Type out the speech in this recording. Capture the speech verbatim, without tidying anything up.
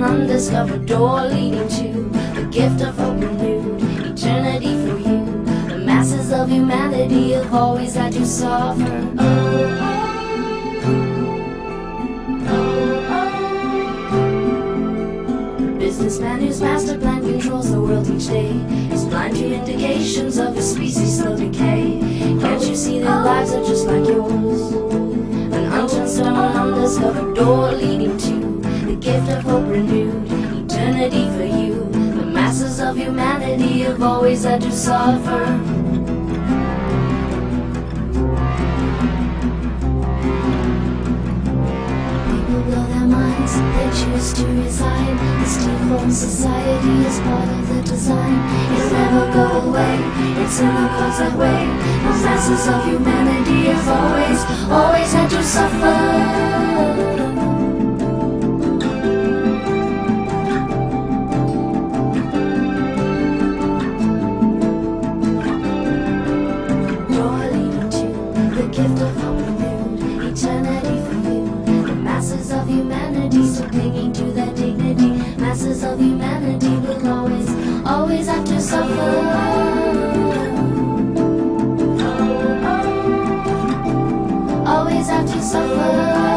undiscovered door leading to the gift of hope renewed, eternity for you. The masses of humanity have always had to suffer. Oh, businessman whose master plan controls the world each day is blind to indications of his species' slow decay. Can't you see their lives are just like yours? An unturned stone, undiscovered door leading to the gift of hope renewed, eternity for you. The masses of humanity have always had to suffer. They choose to resign. This default society is part of the design. It'll never go away, it soon goes that way. The masses of humanity have always, always had to suffer. Door leading to the gift of hope renewed, eternity for you. The masses of humanity still clinging to their dignity. Masses of humanity will always, always have to suffer. Always have to suffer.